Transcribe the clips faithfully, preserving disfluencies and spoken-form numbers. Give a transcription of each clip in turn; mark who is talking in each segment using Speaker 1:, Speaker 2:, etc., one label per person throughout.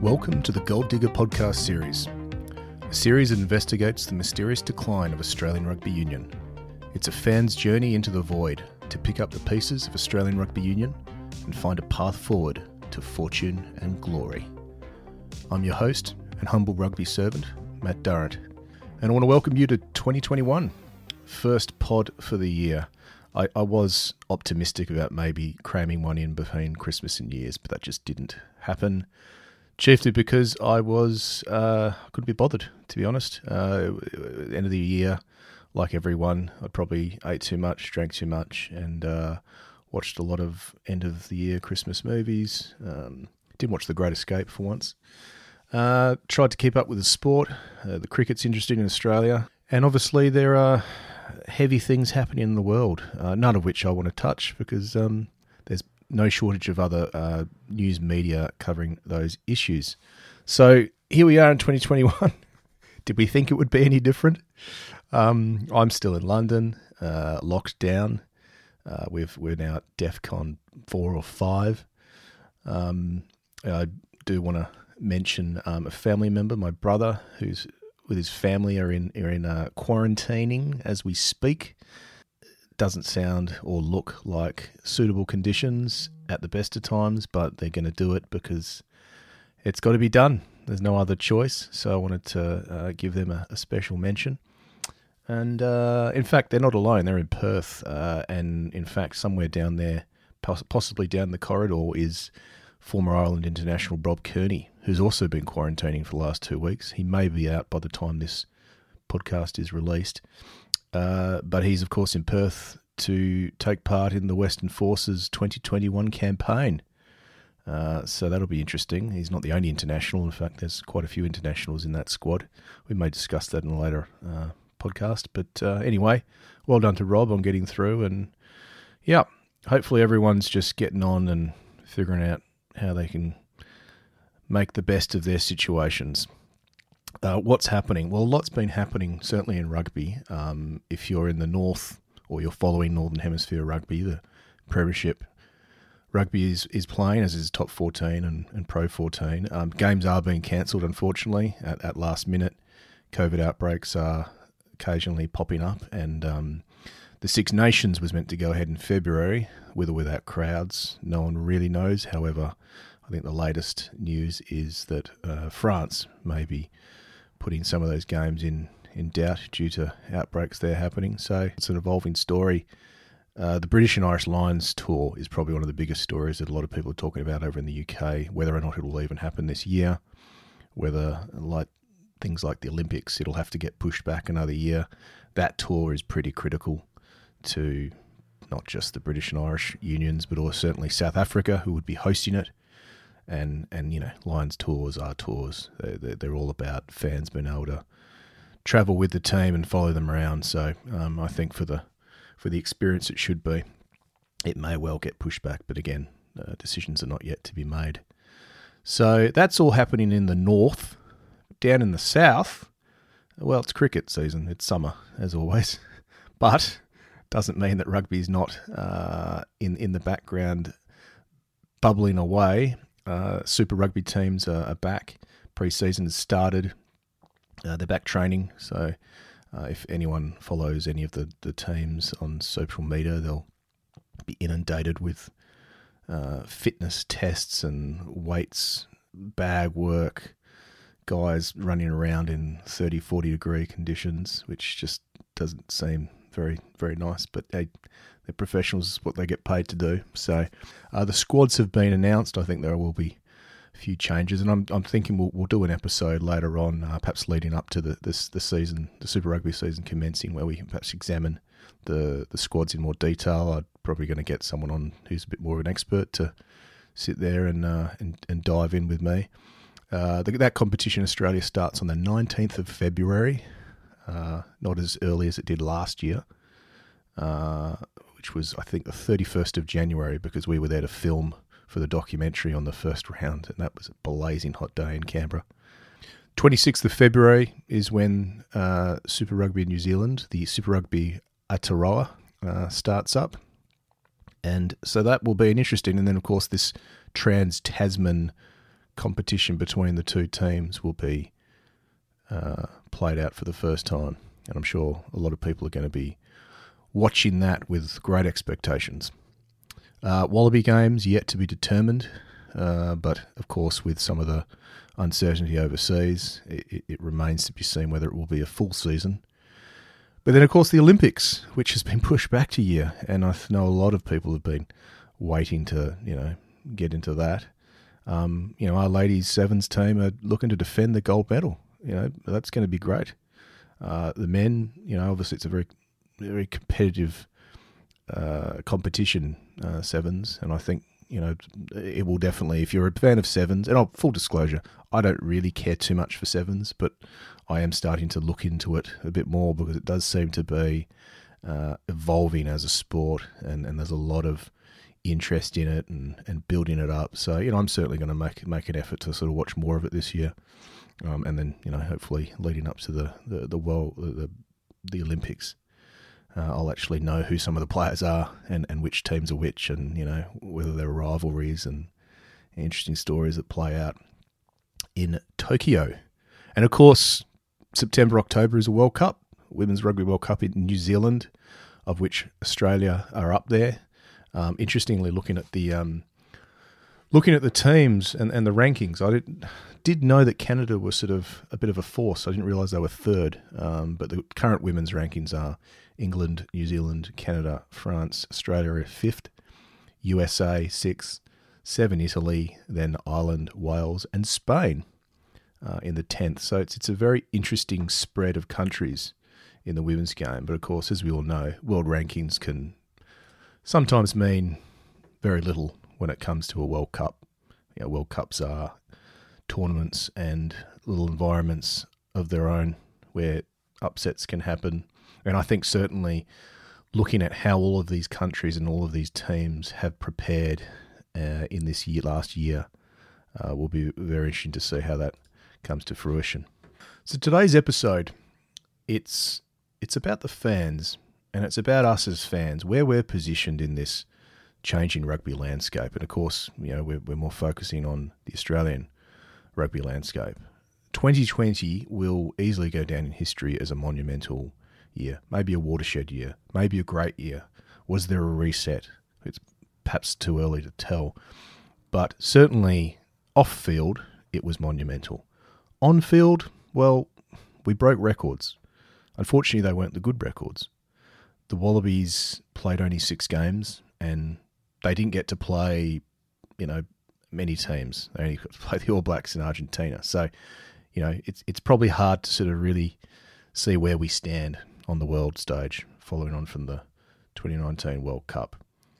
Speaker 1: Welcome to the Gold Digger podcast series, a series that investigates the mysterious decline of Australian Rugby Union. It's a fan's journey into the void to pick up the pieces of Australian Rugby Union and find a path forward to fortune and glory. I'm your host and humble rugby servant, Matt Durrant, and I want to welcome you to twenty twenty-one, first pod for the year. I, I was optimistic about maybe cramming one in between Christmas and New Year's, but that just didn't happen. Chiefly because I was, uh, couldn't be bothered, to be honest. Uh, end of the year, like everyone, I probably ate too much, drank too much, and uh, watched a lot of end of the year Christmas movies. Um, didn't watch The Great Escape for once. Uh, tried to keep up with the sport. Uh, the cricket's interesting in Australia. And obviously there are heavy things happening in the world, uh, none of which I want to touch because um, there's no shortage of other uh, news media covering those issues. So here we are in twenty twenty-one. Did we think it would be any different? Um, I'm still in London, uh, locked down. Uh, we've, we're now at DEFCON four or five. Um, I do want to mention um, a family member, my brother, who's with his family are in, are in uh, quarantining as we speak. Doesn't sound or look like suitable conditions at the best of times, but they're going to do it because it's got to be done. There's no other choice. So I wanted to uh, give them a, a special mention. And uh, in fact, they're not alone. They're in Perth. Uh, and in fact, somewhere down there, poss- possibly down the corridor, is former Ireland international Bob Kearney, who's also been quarantining for the last two weeks. He may be out by the time this podcast is released. Uh, but he's, of course, in Perth to take part in the Western Forces twenty twenty-one campaign. Uh, so that'll be interesting. He's not the only international. In fact, there's quite a few internationals in that squad. We may discuss that in a later uh, podcast. But uh, anyway, well done to Rob on getting through. And yeah, hopefully everyone's just getting on and figuring out how they can make the best of their situations. Uh, what's happening? Well, a lot's been happening, certainly in rugby. Um, if you're in the north or you're following Northern Hemisphere rugby, the Premiership rugby is, is playing, as is Top fourteen and, and Pro fourteen. Um, games are being cancelled, unfortunately, at, at last minute. COVID outbreaks are occasionally popping up, and um, the Six Nations was meant to go ahead in February, with or without crowds. No one really knows. However, I think the latest news is that uh, France may be putting some of those games in, in doubt due to outbreaks there happening. So it's an evolving story. Uh, the British and Irish Lions tour is probably one of the biggest stories that a lot of people are talking about over in the U K, whether or not it will even happen this year, whether, like things like the Olympics, it'll have to get pushed back another year. That tour is pretty critical to not just the British and Irish unions, but also certainly South Africa, who would be hosting it. And, and you know, Lions tours are tours. They're, they're all about fans being able to travel with the team and follow them around. So um, I think for the for the experience it should be, it may well get pushed back. But again, uh, decisions are not yet to be made. So that's all happening in the north. Down in the south, well, it's cricket season. It's summer, as always. But doesn't mean that rugby is not uh, in, in the background bubbling away. Uh, Super Rugby teams are, are back. Pre-season has started. Uh, they're back training. So uh, if anyone follows any of the, the teams on social media, they'll be inundated with uh, fitness tests and weights, bag work, guys running around in thirty, forty degree conditions, which just doesn't seem very, very nice. But hey, they're professionals, it's what they get paid to do. So uh, the squads have been announced. I think there will be a few changes, and I'm I'm thinking we'll we'll do an episode later on, uh, perhaps leading up to the this the season, the Super Rugby season commencing, where we can perhaps examine the the squads in more detail. I'm probably going to get someone on who's a bit more of an expert to sit there and uh, and, and dive in with me. Uh, the, that competition in Australia starts on the nineteenth of February, uh, not as early as it did last year. Uh, which was, I think, the thirty-first of January, because we were there to film for the documentary on the first round, and that was a blazing hot day in Canberra. twenty-sixth of February is when uh, Super Rugby in New Zealand, the Super Rugby Aotearoa, uh, starts up. And so that will be an interesting, and then, of course, this Trans-Tasman competition between the two teams will be uh, played out for the first time. And I'm sure a lot of people are going to be watching that with great expectations. Uh, Wallaby games yet to be determined, uh, but of course with some of the uncertainty overseas, it, it remains to be seen whether it will be a full season. But then of course the Olympics, which has been pushed back to a year, and I know a lot of people have been waiting to, you know, get into that. Um, you know, our ladies sevens team are looking to defend the gold medal. You know, that's going to be great. Uh, the men, you know, obviously it's a very, very competitive uh, competition, uh, sevens, and I think, you know, it will definitely, if you're a fan of sevens, and oh, full disclosure, I don't really care too much for sevens, but I am starting to look into it a bit more because it does seem to be uh, evolving as a sport, and, and there's a lot of interest in it and, and building it up. So, you know, I'm certainly going to make make an effort to sort of watch more of it this year, um, and then, you know, hopefully leading up to the the the world the, the Olympics, uh, I'll actually know who some of the players are and, and which teams are which, and, you know, whether there are rivalries and interesting stories that play out in Tokyo. And of course, September, October is a World Cup, Women's Rugby World Cup in New Zealand, of which Australia are up there. Um, interestingly, looking at the um, looking at the teams and, and the rankings, I did, did know that Canada was sort of a bit of a force. I didn't realise they were third, um, but the current women's rankings are England, New Zealand, Canada, France, Australia are fifth, U S A sixth, seven Italy, then Ireland, Wales, and Spain uh, in the tenth. So it's it's a very interesting spread of countries in the women's game. But of course, as we all know, world rankings can sometimes mean very little when it comes to a World Cup. You know, World Cups are tournaments and little environments of their own where upsets can happen. And I think certainly looking at how all of these countries and all of these teams have prepared uh, in this year, last year, uh, will be very interesting to see how that comes to fruition. So today's episode, it's it's about the fans. And it's about us as fans, where we're positioned in this changing rugby landscape. And of course, you know, we're, we're more focusing on the Australian rugby landscape. twenty twenty will easily go down in history as a monumental year, maybe a watershed year, maybe a great year. Was there a reset? It's perhaps too early to tell. But certainly off-field, it was monumental. On-field, well, we broke records. Unfortunately, they weren't the good records. The Wallabies played only six games, and they didn't get to play, you know, many teams. They only got to play the All Blacks in Argentina. So, you know, it's it's probably hard to sort of really see where we stand on the world stage, following on from the twenty nineteen World Cup.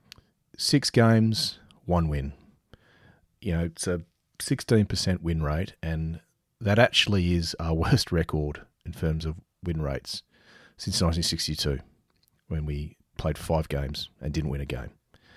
Speaker 1: Six games, one win. You know, it's a sixteen percent win rate, and that actually is our worst record in terms of win rates since nineteen sixty-two. When we played five games and didn't win a game.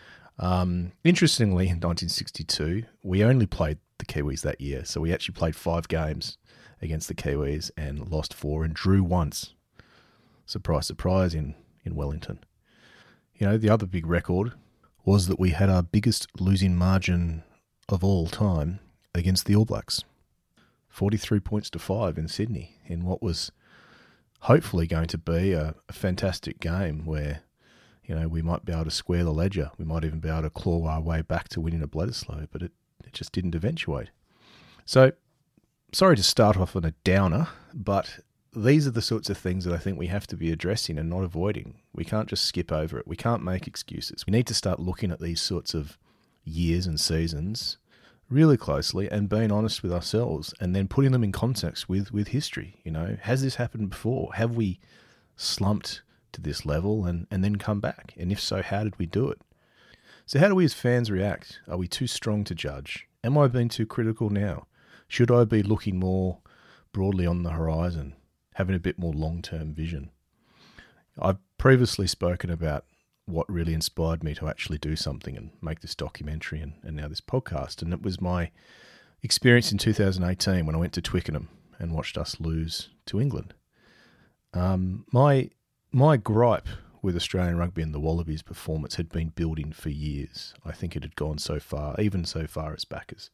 Speaker 1: Um, interestingly, in nineteen sixty-two, we only played the Kiwis that year. So we actually played five games against the Kiwis and lost four and drew once. Surprise, surprise, in, in Wellington. You know, the other big record was that we had our biggest losing margin of all time against the All Blacks. forty-three points to five in Sydney in what was hopefully going to be a, a fantastic game where, you know, we might be able to square the ledger. We might even be able to claw our way back to winning at Bledisloe, but it, it just didn't eventuate. So, sorry to start off on a downer, but these are the sorts of things that I think we have to be addressing and not avoiding. We can't just skip over it. We can't make excuses. We need to start looking at these sorts of years and seasons really closely and being honest with ourselves, and then putting them in context with, with history. You know, has this happened before? Have we slumped to this level and, and then come back? And if so, how did we do it? So how do we as fans react? Are we too strong to judge? Am I being too critical now? Should I be looking more broadly on the horizon, having a bit more long-term vision? I've previously spoken about what really inspired me to actually do something and make this documentary and, and now this podcast. And it was my experience in two thousand eighteen when I went to Twickenham and watched us lose to England. Um, my my gripe with Australian rugby and the Wallabies' performance had been building for years. I think it had gone so far, even so far as back as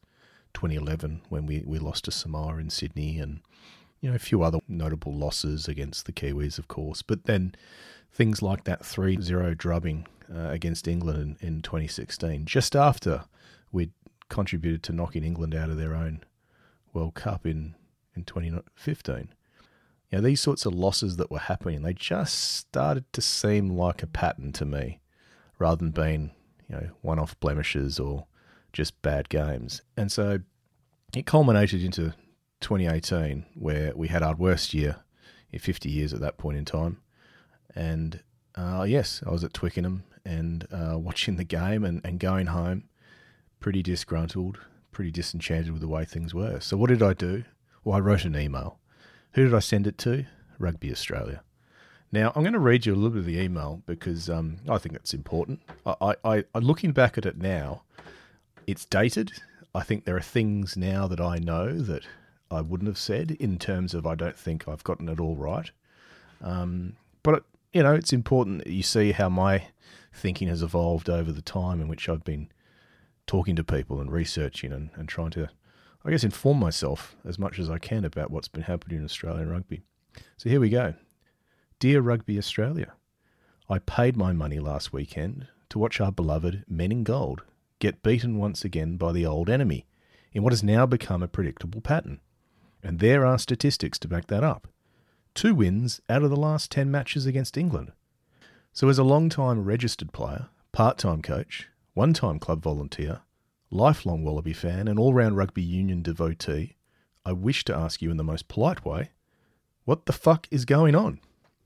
Speaker 1: twenty eleven when we, we lost to Samoa in Sydney, and you know a few other notable losses against the Kiwis, of course. But then things like that three zero drubbing uh, against England in, in twenty sixteen, just after we'd contributed to knocking England out of their own World Cup in, in twenty fifteen. You know, these sorts of losses that were happening, they just started to seem like a pattern to me, rather than being, you know, one-off blemishes or just bad games. And so it culminated into twenty eighteen, where we had our worst year in fifty years at that point in time. And uh, yes, I was at Twickenham and uh, watching the game and, and going home pretty disgruntled, pretty disenchanted with the way things were. So what did I do? Well, I wrote an email. Who did I send it to? Rugby Australia. Now, I'm going to read you a little bit of the email because um, I think it's important. I, I, I, looking back at it now, it's dated. I think there are things now that I know that I wouldn't have said in terms of I don't think I've gotten it all right. Um, but, you know, it's important that you see how my thinking has evolved over the time in which I've been talking to people and researching and, and trying to, I guess, inform myself as much as I can about what's been happening in Australian rugby. So here we go. Dear Rugby Australia, I paid my money last weekend to watch our beloved Men in Gold get beaten once again by the old enemy in what has now become a predictable pattern. And there are statistics to back that up. Two wins out of the last ten matches against England. So as a long-time registered player, part-time coach, one-time club volunteer, lifelong Wallaby fan and all-round rugby union devotee, I wish to ask you in the most polite way, what the fuck is going on?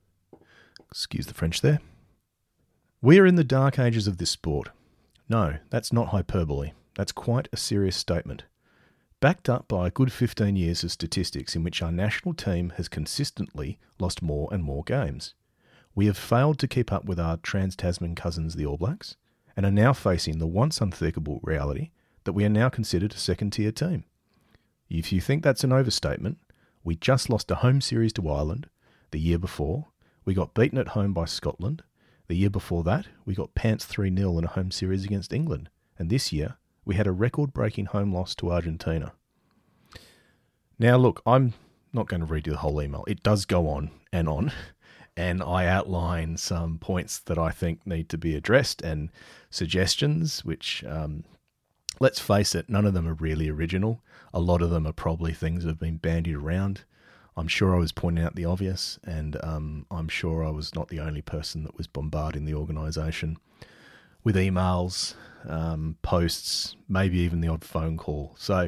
Speaker 1: Excuse the French there. We are in the dark ages of this sport. No, that's not hyperbole. That's quite a serious statement. Backed up by a good fifteen years of statistics in which our national team has consistently lost more and more games. We have failed to keep up with our trans-Tasman cousins, the All Blacks, and are now facing the once unthinkable reality that we are now considered a second-tier team. If you think that's an overstatement, we just lost a home series to Ireland the year before. We got beaten at home by Scotland. The year before that, we got pants three nil in a home series against England. And this year, we had a record-breaking home loss to Argentina. Now, look, I'm not going to read you the whole email. It does go on and on. And I outline some points that I think need to be addressed and suggestions, which, um, let's face it, none of them are really original. A lot of them are probably things that have been bandied around. I'm sure I was pointing out the obvious, and um, I'm sure I was not the only person that was bombarding the organisation with emails, um, posts, maybe even the odd phone call. So,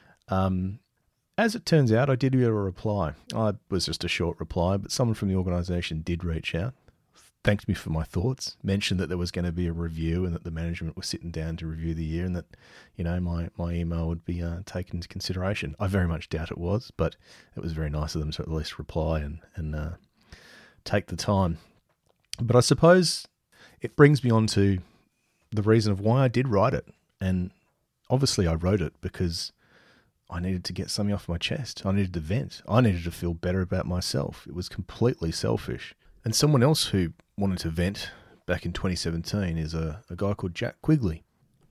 Speaker 1: um, as it turns out, I did get a reply. I was just a short reply, but someone from the organisation did reach out, thanked me for my thoughts, mentioned that there was going to be a review and that the management was sitting down to review the year and that, you know, my, my email would be uh, taken into consideration. I very much doubt it was, but it was very nice of them to at least reply and, and uh, take the time. But I suppose it brings me on to the reason of why I did write it. And obviously I wrote it because I needed to get something off my chest. I needed to vent. I needed to feel better about myself. It was completely selfish. And someone else who wanted to vent back in twenty seventeen is a, a guy called Jack Quigley.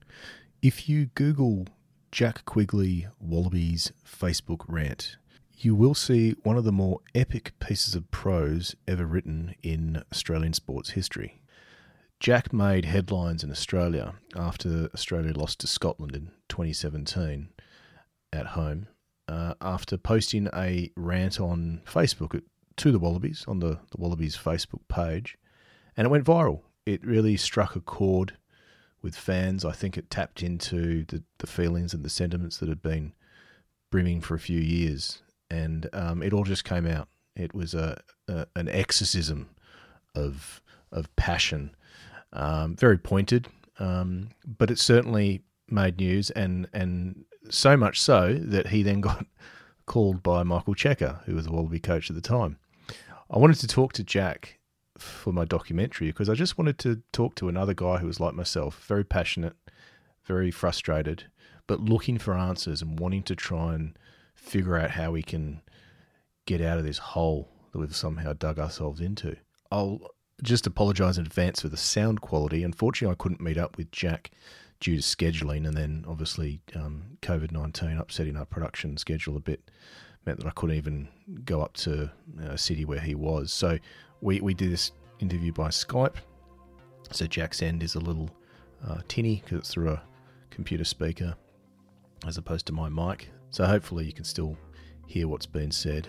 Speaker 1: If you Google Jack Quigley Wallabies Facebook rant, you will see one of the more epic pieces of prose ever written in Australian sports history. Jack made headlines in Australia after Australia lost to Scotland in twenty seventeen at home, uh, after posting a rant on Facebook at to the Wallabies, on the, the Wallabies Facebook page, and it went viral. It really struck a chord with fans. I think it tapped into the, the feelings and the sentiments that had been brimming for a few years, and um, it all just came out. It was a, a an exorcism of of passion, um, very pointed, um, but it certainly made news, and and so much so that he then got called by Michael Cheika, who was the Wallaby coach at the time. I wanted to talk to Jack for my documentary because I just wanted to talk to another guy who was like myself, very passionate, very frustrated, but looking for answers and wanting to try and figure out how we can get out of this hole that we've somehow dug ourselves into. I'll just apologise in advance for the sound quality. Unfortunately, I couldn't meet up with Jack due to scheduling, and then obviously um, COVID nineteen upsetting our production schedule a bit meant that I couldn't even go up to a city where he was. So we, we did this interview by Skype. So Jack's end is a little uh, tinny because it's through a computer speaker as opposed to my mic. So hopefully you can still hear what's been said.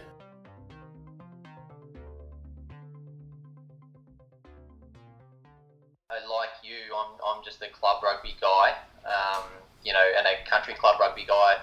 Speaker 2: Like you, I'm I'm just a club rugby guy, um, you know, and a country club rugby guy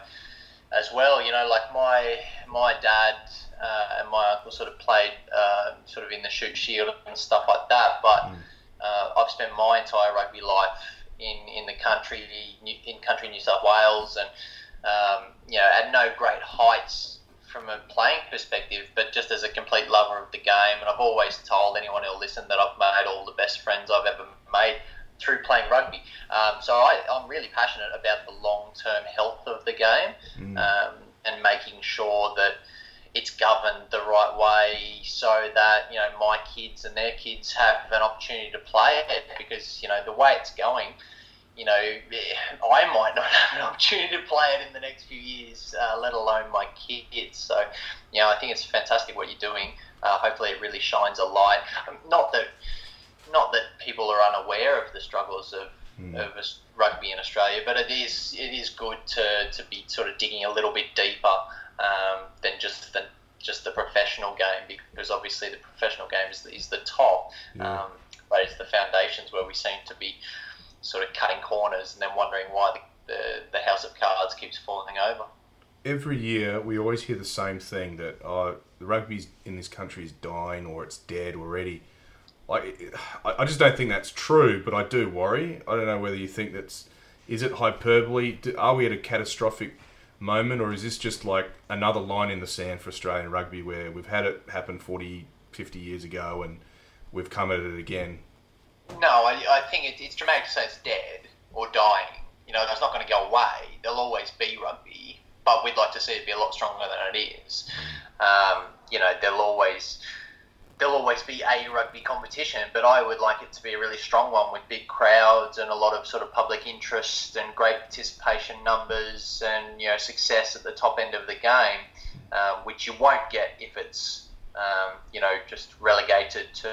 Speaker 2: as well. You know, like my my dad uh, and my uncle sort of played uh, sort of in the Shute Shield and stuff like that. But mm. uh, I've spent my entire rugby life in, in the country, in country New South Wales, and um, you know, at no great heights from a playing perspective, but just as a complete lover of the game. And I've always told anyone who'll listen that I've made all the best friends I've ever made through playing rugby. Um, so I, I'm really passionate about the long-term health of the game mm. um, and making sure that it's governed the right way so that, you know, my kids and their kids have an opportunity to play it, because, you know, the way it's going, you know, I might not have an opportunity to play it in the next few years, uh, let alone my kids. So, you know, I think it's fantastic what you're doing. Uh, hopefully it really shines a light. Um, not that not that people are unaware of the struggles of, mm. of rugby in Australia, but it is it is good to, to be sort of digging a little bit deeper um, than just the, just the professional game, because obviously the professional game is the, is the top, yeah. um, but it's the foundations where we seem to be sort of cutting corners and then wondering why the, the, the house of cards keeps falling over.
Speaker 1: Every year we always hear the same thing, that oh, the rugby in this country is dying or it's dead already. Like, I just don't think that's true, but I do worry. I don't know whether you think that's, is it hyperbole? Are we at a catastrophic moment, or is this just like another line in the sand for Australian rugby where we've had it happen forty, fifty years ago and we've come at it again?
Speaker 2: No, I, I think it, it's dramatic to say it's dead or dying. You know, it's not going to go away. There'll always be rugby, but we'd like to see it be a lot stronger than it is. Um, you know, there'll always there'll always be a rugby competition, but I would like it to be a really strong one with big crowds and a lot of sort of public interest and great participation numbers and, you know, success at the top end of the game, um, which you won't get if it's, um, you know, just relegated to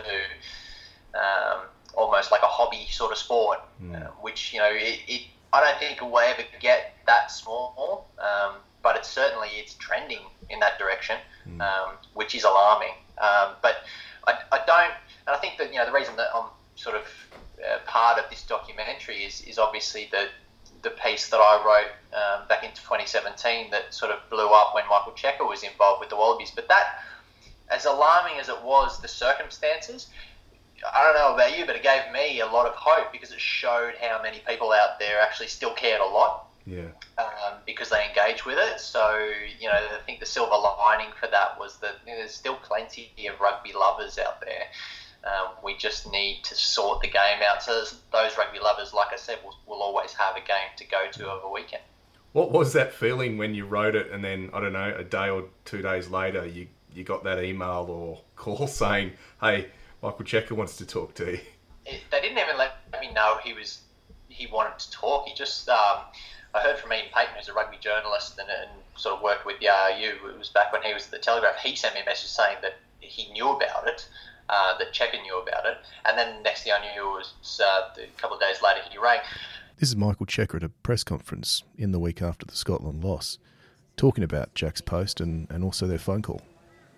Speaker 2: um, almost like a hobby sort of sport, mm. uh, which, you know, it, it I don't think it will ever get that small, um, but it's certainly it's trending in that direction, mm. um, which is alarming. Um, but I, I don't, and I think that, you know, the reason that I'm sort of uh, part of this documentary is, is obviously the the piece that I wrote um, back in twenty seventeen that sort of blew up when Michael Cheika was involved with the Wallabies. But that, as alarming as it was, the circumstances, I don't know about you, but it gave me a lot of hope, because it showed how many people out there actually still cared a lot.
Speaker 1: Yeah.
Speaker 2: Um, because they engage with it. So, you know, I think the silver lining for that was that, you know, there's still plenty of rugby lovers out there. Um, we just need to sort the game out. So those rugby lovers, like I said, will, will always have a game to go to over a weekend.
Speaker 1: What was that feeling when you wrote it and then, I don't know, a day or two days later, you, you got that email or call saying, hey, Michael Cheika wants to talk to you?
Speaker 2: It, they didn't even let me know he was he wanted to talk. He just... Um, I heard from Ian Payton, who's a rugby journalist and, and sort of worked with the R R U. It was back when he was at the Telegraph. He sent me a message saying that he knew about it, uh, that Cheika knew about it. And then the next thing I knew was uh, a couple of days later he rang.
Speaker 1: This is Michael Cheika at a press conference in the week after the Scotland loss, talking about Jack's post and, and also their phone call.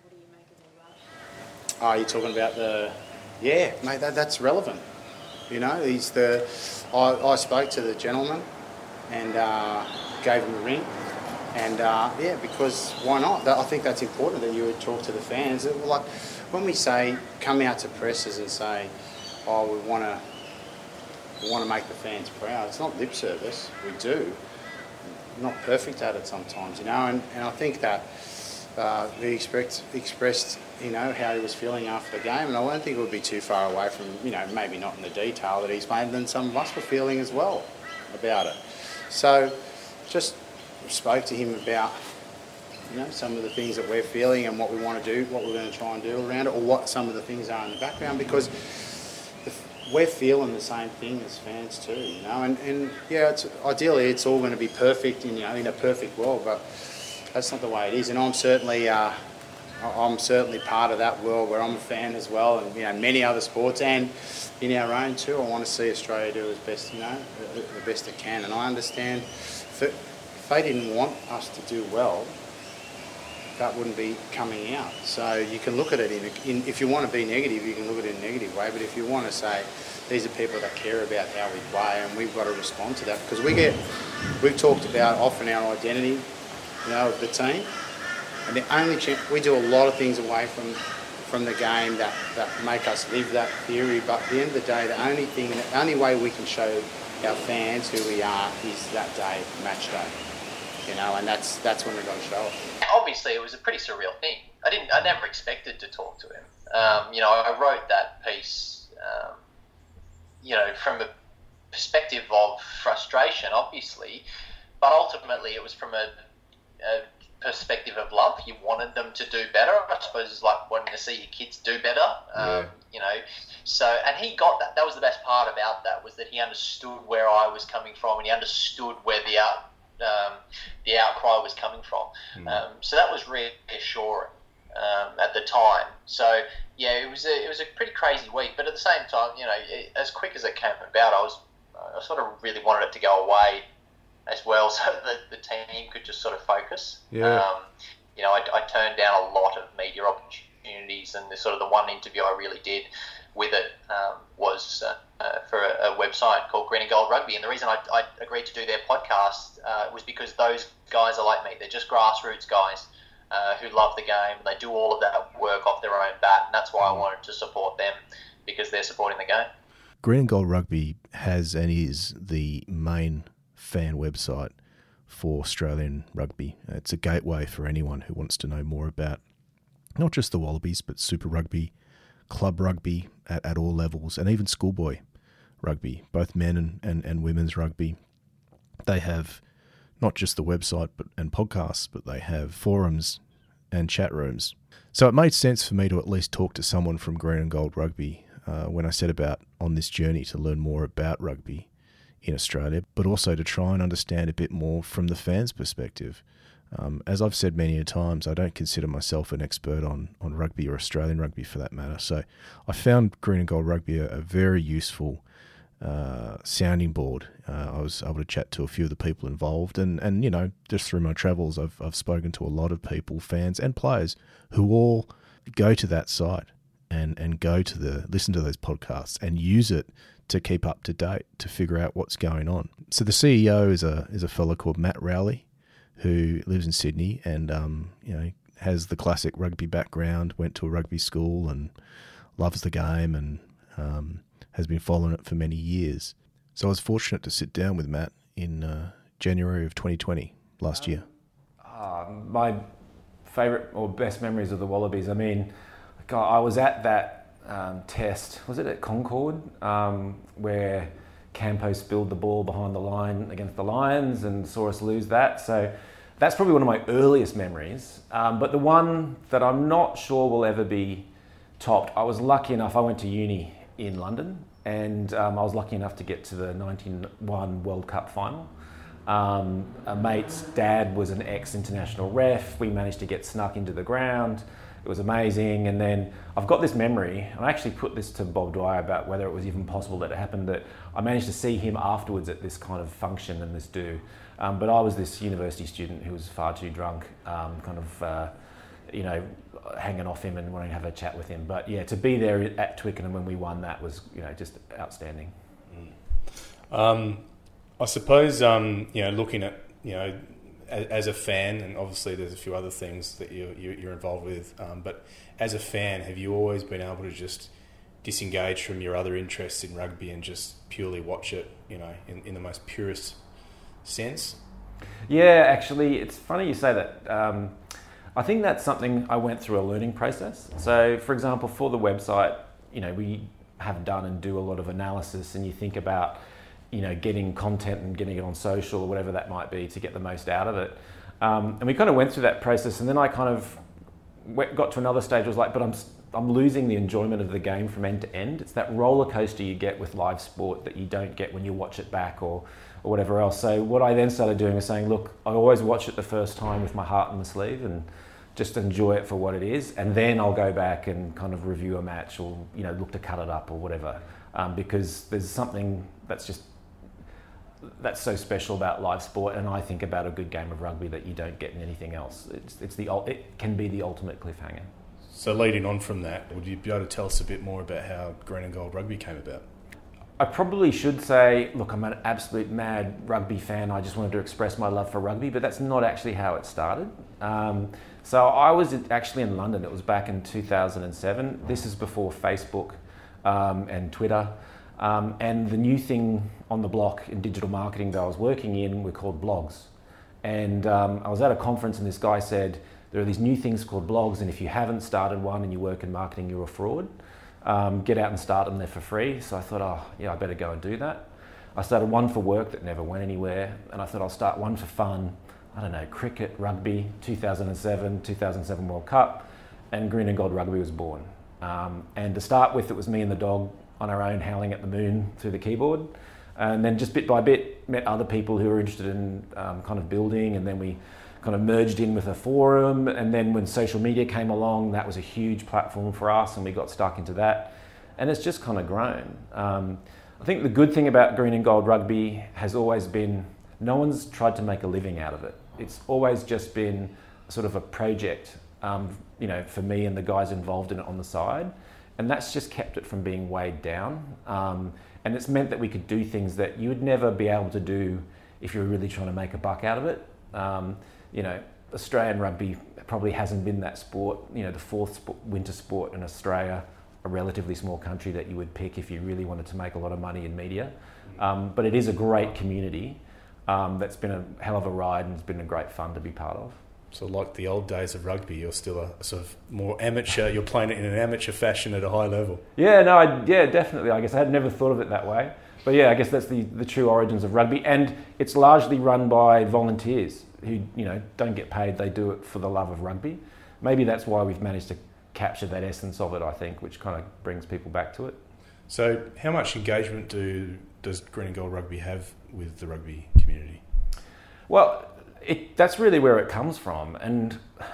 Speaker 3: Oh, you're talking about the... Yeah, mate, that, that's relevant. You know, he's the... I, I spoke to the gentleman and uh, gave him a ring. And, uh, yeah, because why not? I think that's important that you would talk to the fans. Like, when we say, come out to presses and say, oh, we want to we want to make the fans proud, it's not lip service. We do. We're not perfect at it sometimes, you know. And, and I think that uh, he expressed, expressed, you know, how he was feeling after the game. And I don't think it would be too far away from, you know, maybe not in the detail that he's made, than some of us were feeling as well about it. So just spoke to him about, you know, some of the things that we're feeling and what we want to do, what we're going to try and do around it, or what some of the things are in the background, because the, we're feeling the same thing as fans too, you know. And, and yeah, it's, ideally it's all going to be perfect, in, you know, in a perfect world, but that's not the way it is. And I'm certainly, uh, I'm certainly part of that world where I'm a fan as well, and you know, many other sports and in our own too. I want to see Australia do as best, you know, the, the best it can. And I understand if, it, if they didn't want us to do well, that wouldn't be coming out. So you can look at it in, a, in, if you want to be negative, you can look at it in a negative way. But if you want to say, these are people that care about how we play, and we've got to respond to that, because we get, we've talked about often our identity, you know, of the team. And the only ch- we do a lot of things away from from the game that, that make us live that theory. But at the end of the day, the only thing, the only way we can show our fans who we are is that day, match day. You know, and that's that's when we've got to show it.
Speaker 2: Obviously, it was a pretty surreal thing. I didn't, I never expected to talk to him. Um, you know, I wrote that piece, um, you know, from a perspective of frustration, obviously, but ultimately it was from a, a perspective of love. You wanted them to do better. I suppose it's like wanting to see your kids do better. Um, yeah. You know, so and he got that. That was the best part about that, was that he understood where I was coming from, and he understood where the out. Um, the outcry was coming from. Mm. Um, so that was reassuring um, at the time. So yeah, it was a, it was a pretty crazy week. But at the same time, you know, it, as quick as it came about, I was I sort of really wanted it to go away as well, so that the team could just sort of focus.
Speaker 1: Yeah. Um,
Speaker 2: you know, I, I turned down a lot of media opportunities, and the sort of the one interview I really did with it um, was uh, uh, for a, a website called Green and Gold Rugby. And the reason I, I agreed to do their podcast uh, was because those guys are like me. They're just grassroots guys uh, who love the game. They do all of that work off their own bat, and that's why I wanted to support them, because they're supporting the game.
Speaker 1: Green and Gold Rugby has and is the main fan website for Australian rugby. It's a gateway for anyone who wants to know more about not just the Wallabies, but Super Rugby, club rugby at, at all levels, and even schoolboy rugby, both men and, and, and women's rugby. They have not just the website but and podcasts, but they have forums and chat rooms. So it made sense for me to at least talk to someone from Green and Gold Rugby uh, when I set about on this journey to learn more about rugby in Australia, but also to try and understand a bit more from the fans' perspective. Um, as I've said many a times, I don't consider myself an expert on, on rugby or Australian rugby for that matter. So I found Green and Gold Rugby a, a very useful uh, sounding board. Uh, I was able to chat to a few of the people involved, and, and you know, just through my travels, I've I've spoken to a lot of people, fans and players, who all go to that site and, and go to the listen to those podcasts and use it to keep up to date, to figure out what's going on. So the C E O is a is a fellow called Matt Rowley, who lives in Sydney and um, you know, has the classic rugby background, went to a rugby school and loves the game, and um, has been following it for many years. So I was fortunate to sit down with Matt in uh, January of twenty twenty, last year.
Speaker 4: Uh, my favourite or best memories of the Wallabies, I mean, God, I was at that um, test, was it at Concord, um, where Campo spilled the ball behind the line against the Lions and saw us lose that. So that's probably one of my earliest memories. Um, but the one that I'm not sure will ever be topped, I was lucky enough, I went to uni in London, and um, I was lucky enough to get to the ninety-one World Cup final. Um, a mate's dad was an ex-international ref. We managed to get snuck into the ground. It was amazing. And then I've got this memory, and I actually put this to Bob Dwyer about whether it was even possible that it happened, that I managed to see him afterwards at this kind of function and this do. Um, but I was this university student who was far too drunk, um, kind of, uh, you know, hanging off him and wanting to have a chat with him. But yeah, to be there at Twickenham when we won that was, you know, just outstanding.
Speaker 5: Mm. Um, I suppose, um, you know, looking at, you know, as, as a fan, and obviously there's a few other things that you, you, you're involved with, um, but as a fan, have you always been able to just disengage from your other interests in rugby and just purely watch it, you know, in, in the most purest sense?
Speaker 4: Yeah, actually, it's funny you say that. Um, I think that's something I went through a learning process. So, for example, for the website, you know, we have done and do a lot of analysis, and you think about, you know, getting content and getting it on social or whatever that might be to get the most out of it. Um, and we kind of went through that process, and then I kind of went, got to another stage. I was like, but I'm I'm losing the enjoyment of the game from end to end. It's that roller coaster you get with live sport that you don't get when you watch it back or, or whatever else. So what I then started doing was saying, look, I always watch it the first time with my heart on the sleeve and just enjoy it for what it is, and then I'll go back and kind of review a match or, you know, look to cut it up or whatever, um, because there's something that's just that's so special about live sport, and I think about a good game of rugby that you don't get in anything else. It's, it's the it can be the ultimate cliffhanger.
Speaker 5: So leading on from that, would you be able to tell us a bit more about how Green and Gold Rugby came about?
Speaker 4: I probably should say, look, I'm an absolute mad rugby fan. I just wanted to express my love for rugby, but that's not actually how it started. Um, so I was actually in London. It was back in two thousand seven. This is before Facebook um, and Twitter. Um, and the new thing on the block in digital marketing that I was working in were called blogs. And um, I was at a conference and this guy said, there are these new things called blogs, and if you haven't started one and you work in marketing, you're a fraud. Um, get out and start them, they're for free. So I thought, oh, yeah, I better go and do that. I started one for work that never went anywhere, and I thought I'll start one for fun. I don't know, cricket, rugby, two thousand seven, two thousand seven World Cup, and Green and Gold Rugby was born. Um, and to start with, it was me and the dog on our own howling at the moon through the keyboard. And then just bit by bit, met other people who were interested in um, kind of building, and then we kind of merged in with a forum, and then when social media came along, that was a huge platform for us, and we got stuck into that, and it's just kind of grown. Um, I think the good thing about Green and Gold Rugby has always been no one's tried to make a living out of it. It's always just been sort of a project, um, you know, for me and the guys involved in it on the side, and that's just kept it from being weighed down, um, and it's meant that we could do things that you would never be able to do if you were really trying to make a buck out of it. Um, You know, Australian rugby probably hasn't been that sport, you know, the fourth sp- winter sport in Australia, a relatively small country that you would pick if you really wanted to make a lot of money in media. Um, but it is a great community um, that's been a hell of a ride, and it's been a great fun to be part of.
Speaker 5: So like the old days of rugby, you're still a sort of more amateur, you're playing it in an amateur fashion at a high level.
Speaker 4: Yeah, no, I, yeah, definitely. I guess I had never thought of it that way. But yeah, I guess that's the, the true origins of rugby, and it's largely run by volunteers who, you know, don't get paid. They do it for the love of rugby. Maybe that's why we've managed to capture that essence of it, I think, which kind of brings people back to it.
Speaker 5: So how much engagement do does Green and Gold Rugby have with the rugby community?
Speaker 4: Well, it, that's really where it comes from. And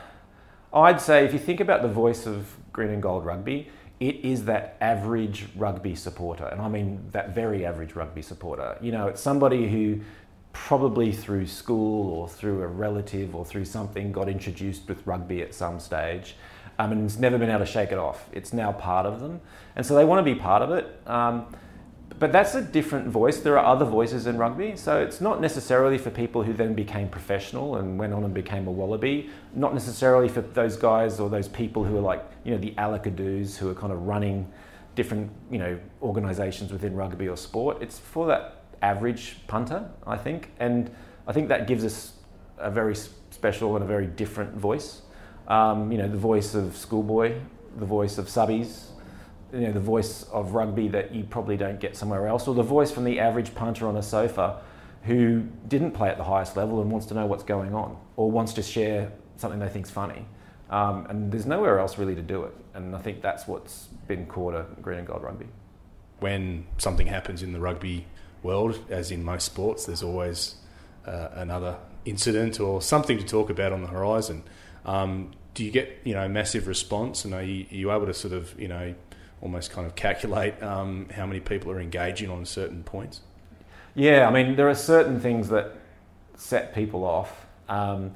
Speaker 4: I'd say if you think about the voice of Green and Gold Rugby, it is that average rugby supporter. And I mean that very average rugby supporter. You know, it's somebody who probably through school or through a relative or through something got introduced with rugby at some stage, um, and has never been able to shake it off. It's now part of them. And so they want to be part of it. Um, but that's a different voice. There are other voices in rugby. So it's not necessarily for people who then became professional and went on and became a Wallaby. Not necessarily for those guys or those people who are like, you know, the Alakadoos who are kind of running different, you know, organisations within rugby or sport. It's for that average punter, I think, and I think that gives us a very special and a very different voice. Um, you know, the voice of schoolboy, the voice of subbies, you know, the voice of rugby that you probably don't get somewhere else, or the voice from the average punter on a sofa who didn't play at the highest level and wants to know what's going on, or wants to share something they think's funny. Um, and there's nowhere else really to do it, and I think that's what's been core to Green and Gold Rugby.
Speaker 5: When something happens in the rugby world, as in most sports, there's always uh, another incident or something to talk about on the horizon. Um, do you get, you know, massive response, and are you, are you able to sort of, you know, almost kind of calculate um, how many people are engaging on certain points?
Speaker 4: Yeah, I mean, there are certain things that set people off. Um,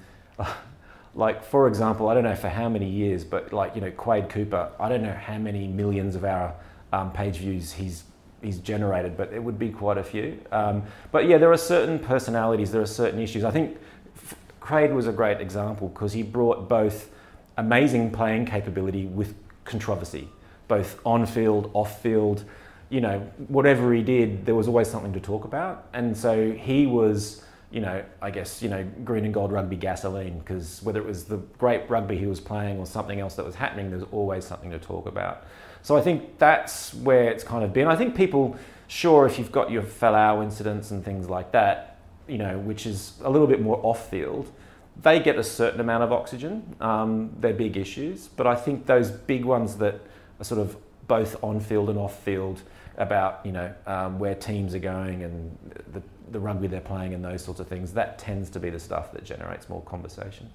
Speaker 4: like, for example, I don't know for how many years, but like, you know, Quade Cooper, I don't know how many millions of our um, page views he's he's generated, but it would be quite a few. Um, but yeah, there are certain personalities, there are certain issues. I think Quade was a great example because he brought both amazing playing capability with controversy, both on field, off field. You know, whatever he did, there was always something to talk about. And so he was, you know, I guess, you know, Green and Gold Rugby gasoline, because whether it was the great rugby he was playing or something else that was happening, there's always something to talk about. So I think that's where it's kind of been. I think people, sure, if you've got your Falau incidents and things like that, you know, which is a little bit more off-field, they get a certain amount of oxygen. Um, they're big issues. But I think those big ones that a sort of both on-field and off-field about, you know, um, where teams are going and the, the rugby they're playing and those sorts of things. That tends to be the stuff that generates more conversation.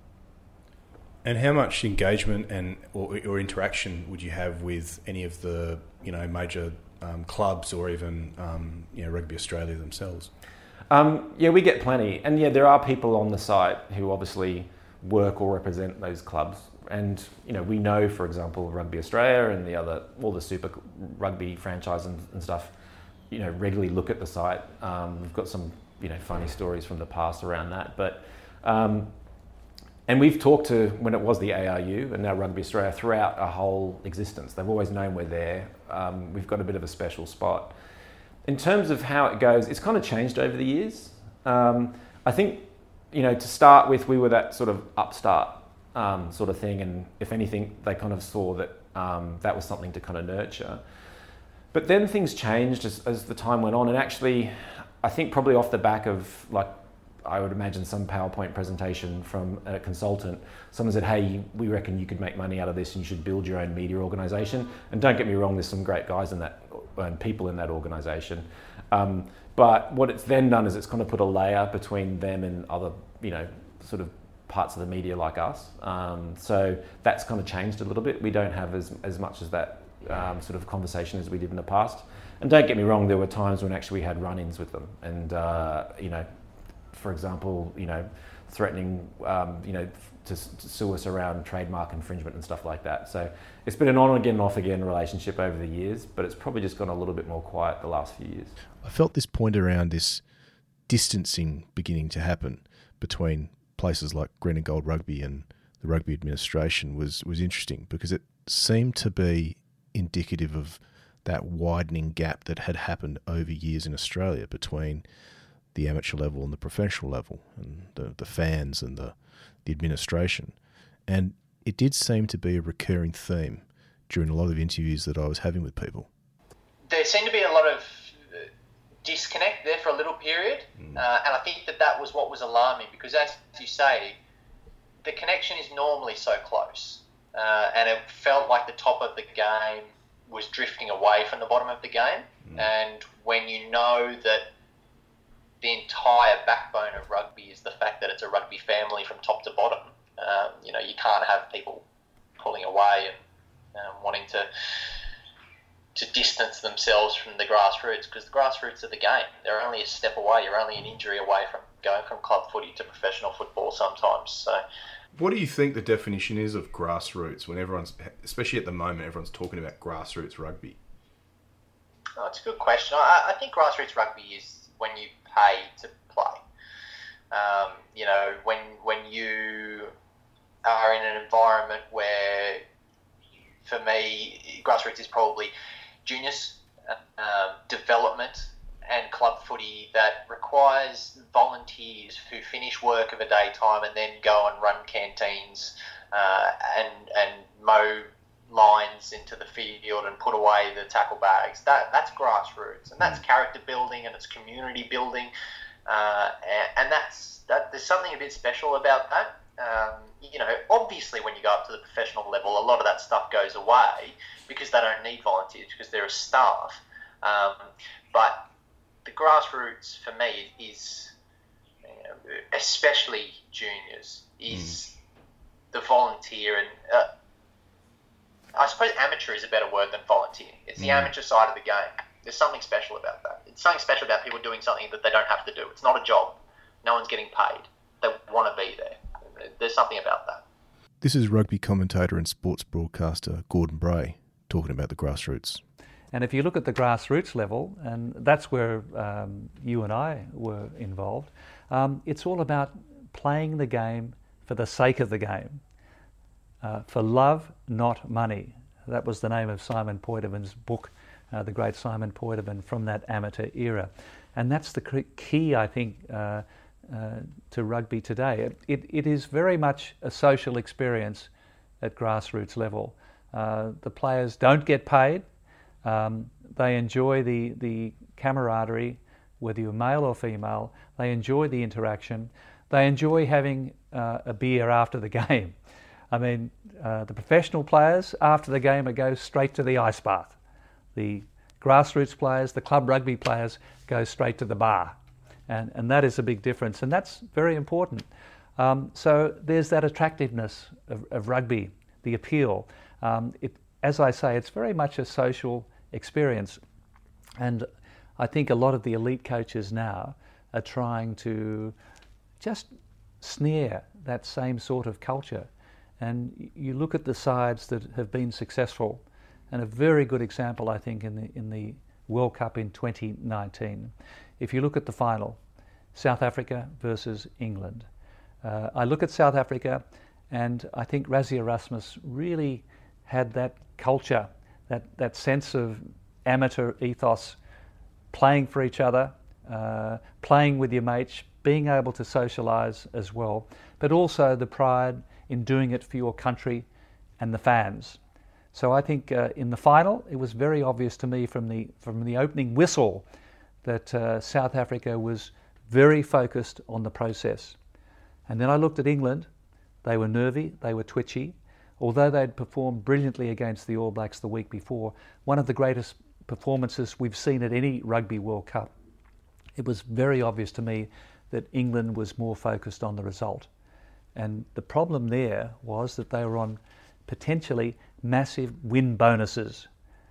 Speaker 5: And how much engagement and or, or interaction would you have with any of the, you know, major um, clubs or even, um, you know, Rugby Australia themselves?
Speaker 4: Um, yeah, we get plenty. And yeah, there are people on the site who obviously work or represent those clubs. And, you know, we know, for example, Rugby Australia and the other, all the Super Rugby franchises and, and stuff, you know, regularly look at the site. Um, we've got some, you know, funny stories from the past around that. But, um, and we've talked to, when it was the A R U and now Rugby Australia, throughout our whole existence. They've always known we're there. Um, we've got a bit of a special spot. In terms of how it goes, it's kind of changed over the years. Um, I think, you know, to start with, we were that sort of upstart um, sort of thing, and if anything, they kind of saw that um, that was something to kind of nurture. But then things changed as, as the time went on, and actually, I think probably off the back of, like, I would imagine some PowerPoint presentation from a consultant, someone said, hey, we reckon you could make money out of this and you should build your own media organisation. And don't get me wrong, there's some great guys in that and people in that organisation. Um, but what it's then done is it's kind of put a layer between them and other, you know, sort of parts of the media like us. Um, so that's kind of changed a little bit. We don't have as, as much as that um, sort of conversation as we did in the past. And don't get me wrong, there were times when actually we had run-ins with them. And, uh, you know, for example, you know, threatening, um, you know, to, to sue us around trademark infringement and stuff like that. So it's been an on again, off again relationship over the years, but it's probably just gone a little bit more quiet the last few years.
Speaker 1: I felt this point around this distancing beginning to happen between places like Green and Gold Rugby and the rugby administration was, was interesting, because it seemed to be indicative of that widening gap that had happened over years in Australia between the amateur level and the professional level, and the, the fans and the, the administration. And it did seem to be a recurring theme during a lot of interviews that I was having with people.
Speaker 2: There seemed to be a lot of disconnect there for a little period, mm. uh, and I think that that was what was alarming, because as you say, the connection is normally so close, uh, and it felt like the top of the game was drifting away from the bottom of the game. Mm. And when you know that the entire backbone of rugby is the fact that it's a rugby family from top to bottom, um, you know, you can't have people pulling away and um, wanting to to distance themselves from the grassroots, because the grassroots are the game. They're only a step away. You're only an injury away from going from club footy to professional football sometimes. So,
Speaker 5: what do you think the definition is of grassroots when everyone's, especially at the moment, everyone's talking about grassroots rugby?
Speaker 2: Oh, it's a good question. I, I think grassroots rugby is when you pay to play. Um, you know, when when you are in an environment where, for me, grassroots is probably juniors, uh, development, and club footy that requires volunteers who finish work of a daytime and then go and run canteens uh, and and mow lines into the field and put away the tackle bags. That that's grassroots, and that's character building, and it's community building, uh, and, and that's that. There's something a bit special about that. Um, you know, obviously, when you go up to the professional level, a lot of that stuff goes away because they don't need volunteers, because they're a staff. Um, but the grassroots for me is, you know, especially juniors, is mm. the volunteer and. Uh, I suppose amateur is a better word than volunteer. It's the mm. amateur side of the game. There's something special about that. It's something special about people doing something that they don't have to do. It's not a job. No one's getting paid. They want to be there. There's something about that.
Speaker 1: This is rugby commentator and sports broadcaster Gordon Bray talking about the grassroots.
Speaker 6: And if you look at the grassroots level, and that's where um, you and I were involved, um, it's all about playing the game for the sake of the game. Uh, for love, not money. That was the name of Simon Poidevin's book, uh, the great Simon Poidevin, from that amateur era. And that's the key, I think, uh, uh, to rugby today. It, it is very much a social experience at grassroots level. Uh, the players don't get paid. Um, they enjoy the, the camaraderie, whether you're male or female. They enjoy the interaction. They enjoy having uh, a beer after the game. I mean, uh, the professional players, after the game, go straight to the ice bath. The grassroots players, the club rugby players, go straight to the bar. And, and that is a big difference, and that's very important. Um, so there's that attractiveness of, of rugby, the appeal. Um, it, as I say, it's very much a social experience. And I think a lot of the elite coaches now are trying to just sneer that same sort of culture. And you look at the sides that have been successful, and a very good example, I think, in the in the World Cup in twenty nineteen. If you look at the final, South Africa versus England. Uh, I look at South Africa, and I think Rassie Erasmus really had that culture, that, that sense of amateur ethos, playing for each other, uh, playing with your mates, being able to socialise as well, but also the pride in doing it for your country and the fans. So I think uh, in the final, it was very obvious to me from the from the opening whistle that uh, South Africa was very focused on the process. And then I looked at England. They were nervy, they were twitchy. Although they'd performed brilliantly against the All Blacks the week before, one of the greatest performances we've seen at any Rugby World Cup, it was very obvious to me that England was more focused on the result. And the problem there was that they were on potentially massive win bonuses.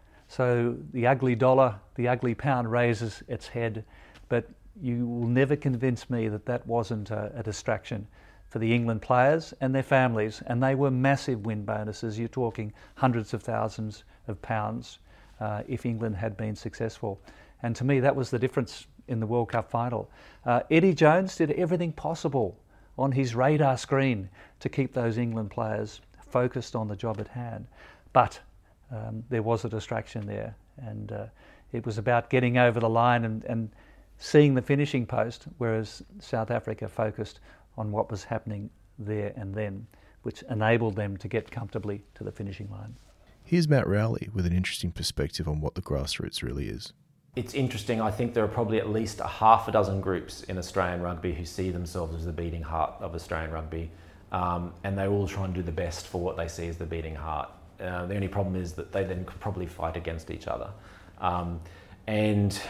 Speaker 6: So the ugly dollar, the ugly pound raises its head, but you will never convince me that that wasn't a, a distraction for the England players and their families. And they were massive win bonuses. You're talking hundreds of thousands of pounds uh, if England had been successful. And to me, that was the difference in the World Cup final. Uh, Eddie Jones did everything possible on his radar screen to keep those England players focused on the job at hand. But um, there was a distraction there, and uh, it was about getting over the line and, and seeing the finishing post, whereas South Africa focused on what was happening there and then, which enabled them to get comfortably to the finishing line.
Speaker 1: Here's Matt Rowley with an interesting perspective on what the grassroots really is.
Speaker 4: It's interesting. I think there are probably at least a half a dozen groups in Australian rugby who see themselves as the beating heart of Australian rugby, um, and they all try and do the best for what they see as the beating heart. Uh, the only problem is that they then could probably fight against each other. Um, and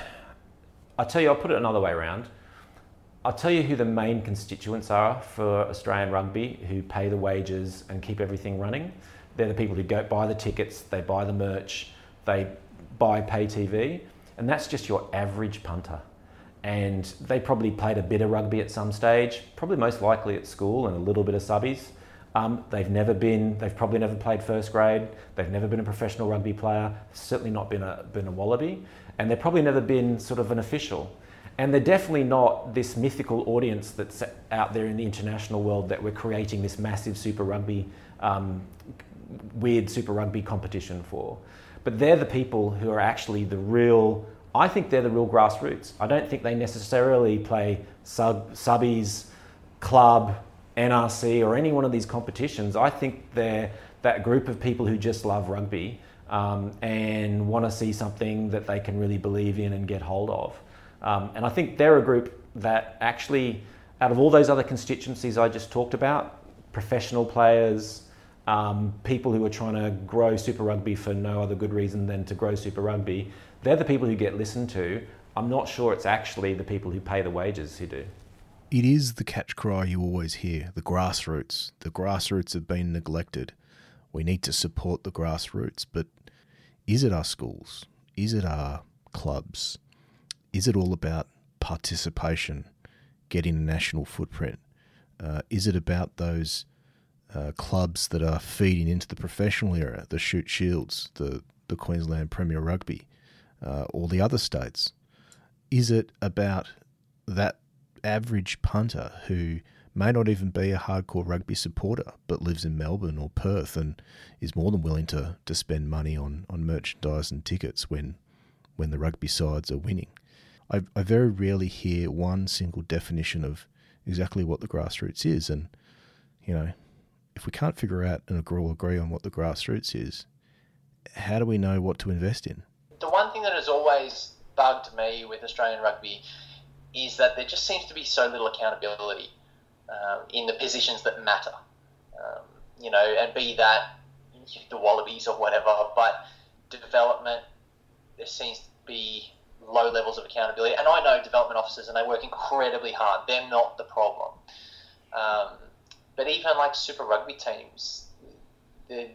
Speaker 4: I tell you, I'll put it another way around. I'll tell you who the main constituents are for Australian rugby who pay the wages and keep everything running. They're the people who go buy the tickets, they buy the merch, they buy pay T V, and that's just your average punter. And they probably played a bit of rugby at some stage, probably most likely at school and a little bit of subbies. Um, they've never been, they've probably never played first grade, they've never been a professional rugby player, certainly not been a, been a Wallaby, and they've probably never been sort of an official. And they're definitely not this mythical audience that's out there in the international world that we're creating this massive Super Rugby, um, weird Super Rugby competition for. But they're the people who are actually the real, I think they're the real grassroots. I don't think they necessarily play sub, subbies, club, N R C or any one of these competitions. I think they're that group of people who just love rugby um, and want to see something that they can really believe in and get hold of. Um, and I think they're a group that actually, out of all those other constituencies I just talked about, professional players, um, people who are trying to grow Super Rugby for no other good reason than to grow Super Rugby, they're the people who get listened to. I'm not sure it's actually the people who pay the wages who do.
Speaker 1: It is the catch cry you always hear, the grassroots. The grassroots have been neglected. We need to support the grassroots. But is it our schools? Is it our clubs? Is it all about participation, getting a national footprint? Uh, is it about those uh, clubs that are feeding into the professional era, the Shute Shields, the, the Queensland Premier Rugby, uh, or the other states? Is it about that average punter who may not even be a hardcore rugby supporter but lives in Melbourne or Perth and is more than willing to, to spend money on, on merchandise and tickets when when the rugby sides are winning? I, I very rarely hear one single definition of exactly what the grassroots is. And, you know, if we can't figure out and agree, agree on what the grassroots is, how do we know what to invest in?
Speaker 2: The one thing that has always bugged me with Australian rugby is that there just seems to be so little accountability um, in the positions that matter. Um, you know, and be that the Wallabies or whatever, but development, there seems to be low levels of accountability. And I know development officers, and they work incredibly hard. They're not the problem. Um, but even like Super Rugby teams, it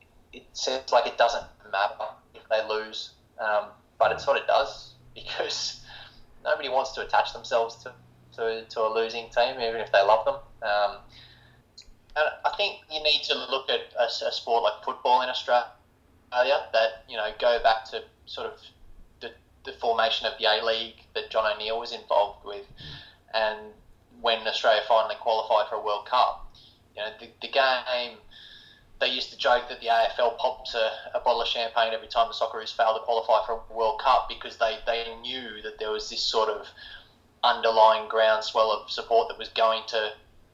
Speaker 2: seems like it doesn't matter if they lose, um, but it sort of does, because nobody wants to attach themselves to, to, to a losing team, even if they love them. Um, and I think you need to look at a, a sport like football in Australia that, you know, go back to sort of the, the formation of the A-League that John O'Neill was involved with, and when Australia finally qualified for a World Cup. You know, the, the game, they used to joke that the A F L pops a, a bottle of champagne every time the Socceroos failed to qualify for a World Cup, because they, they knew that there was this sort of underlying groundswell of support that was going to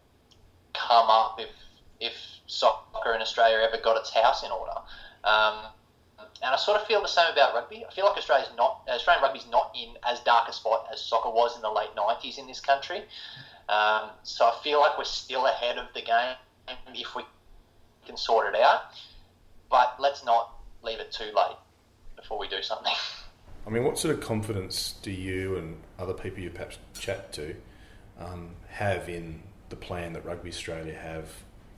Speaker 2: come up if if soccer in Australia ever got its house in order. Um, and I sort of feel the same about rugby. I feel like Australia's not Australian rugby's not in as dark a spot as soccer was in the late nineties in this country. Um, so I feel like we're still ahead of the game if we can sort it out. But let's not leave it too late before we do something.
Speaker 5: I mean, what sort of confidence do you and other people you perhaps chat to um, have in the plan that Rugby Australia have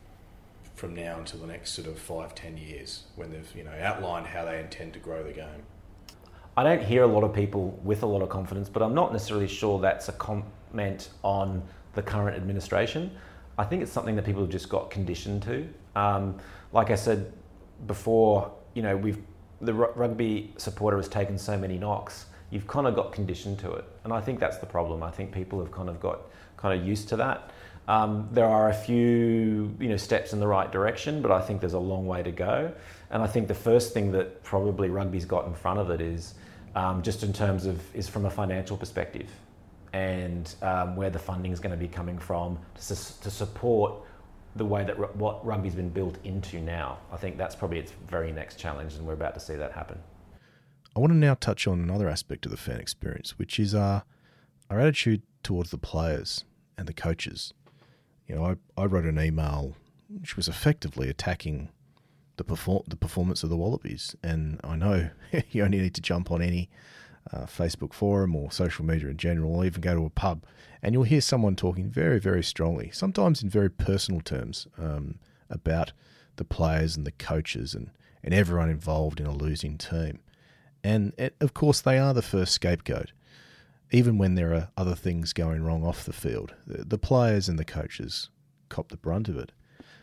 Speaker 5: from now until the next sort of five, ten years, when they've, you know, outlined how they intend to grow the game?
Speaker 4: I don't hear a lot of people with a lot of confidence, but I'm not necessarily sure that's a comment on the current administration. I think it's something that people have just got conditioned to. Um, like I said before, you know, we've the r- rugby supporter has taken so many knocks. You've kind of got conditioned to it, and I think that's the problem. I think people have kind of got kind of used to that. Um, there are a few, you know, steps in the right direction, but I think there's a long way to go. And I think the first thing that probably rugby's got in front of it is um, just in terms of is from a financial perspective, and um, where the funding is going to be coming from to, to support the way that r- what rugby's been built into now. I think that's probably its very next challenge, and we're about to see that happen.
Speaker 1: I want to now touch on another aspect of the fan experience, which is our, our attitude towards the players and the coaches. You know, I, I wrote an email which was effectively attacking the perform the performance of the Wallabies, and I know you only need to jump on any uh, Facebook forum or social media in general, or even go to a pub, and you'll hear someone talking very, very strongly, sometimes in very personal terms, um, about the players and the coaches and, and everyone involved in a losing team. And it, of course, they are the first scapegoat. Even when there are other things going wrong off the field, the, the players and the coaches cop the brunt of it.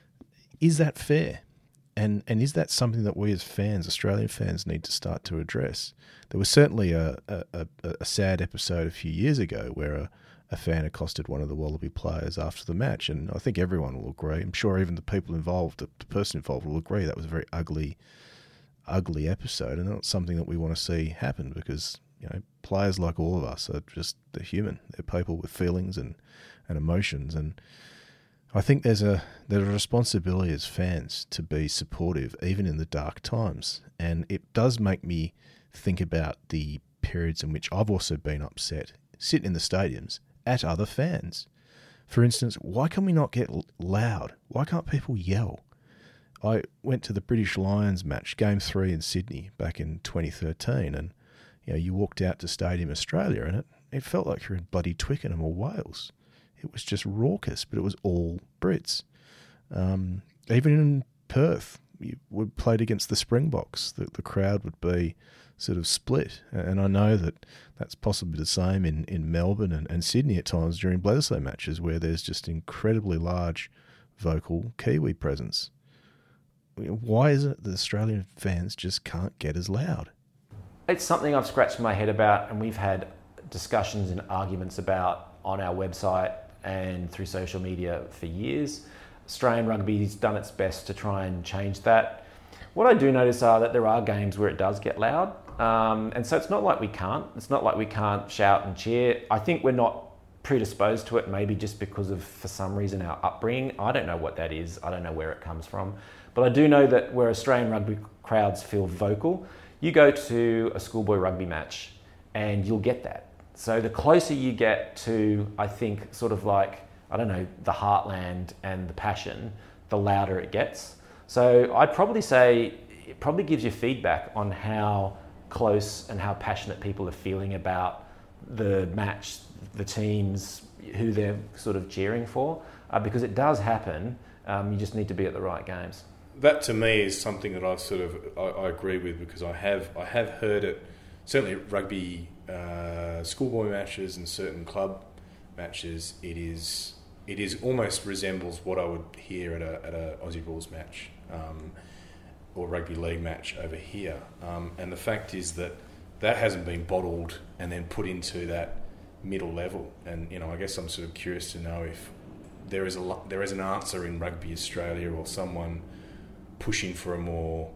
Speaker 1: Is that fair? And and is that something that we as fans, Australian fans, need to start to address? There was certainly a, a, a, a sad episode a few years ago where a, a fan accosted one of the Wallaby players after the match, and I think everyone will agree, I'm sure even the people involved, the, the person involved will agree, that was a very ugly, ugly episode, and not something that we want to see happen, because, you know, players, like all of us, are just, they're human. They're people with feelings and, and emotions. And I think there's a there's a responsibility as fans to be supportive, even in the dark times. And it does make me think about the periods in which I've also been upset, sitting in the stadiums, at other fans. For instance, why can we not get loud? Why can't people yell? I went to the British Lions match, Game three in Sydney, back in twenty thirteen, and you know, you walked out to Stadium Australia and it, it felt like you're in bloody Twickenham or Wales. It was just raucous, but it was all Brits. Um, even in Perth, you would played against the Springboks. The, the crowd would be sort of split. And I know that that's possibly the same in, in Melbourne and, and Sydney at times during Bledisloe matches, where there's just incredibly large vocal Kiwi presence. Why is it that Australian fans just can't get as loud?
Speaker 4: It's something I've scratched my head about, and we've had discussions and arguments about on our website and through social media for years. Australian rugby's done its best to try and change that. What I do notice are that there are games where it does get loud, um, and so it's not like we can't. It's not like we can't shout and cheer. I think we're not predisposed to it, maybe just because of, for some reason, our upbringing. I don't know what that is. I don't know where it comes from. But I do know that where Australian rugby crowds feel vocal, you go to a schoolboy rugby match and you'll get that. So the closer you get to, I think, sort of like, I don't know, the heartland and the passion, the louder it gets. So I'd probably say it probably gives you feedback on how close and how passionate people are feeling about the match, the teams, who they're sort of cheering for, uh, because it does happen. Um, you just need to be at the right games.
Speaker 5: That to me is something that I've sort of I, I agree with, because I have I have heard it certainly at rugby uh, schoolboy matches and certain club matches. It is it is almost resembles what I would hear at a at a Aussie Rules match um, or rugby league match over here. Um, and the fact is that that hasn't been bottled and then put into that middle level. And you know, I guess I'm sort of curious to know if there is a there is an answer in Rugby Australia or someone pushing for a more,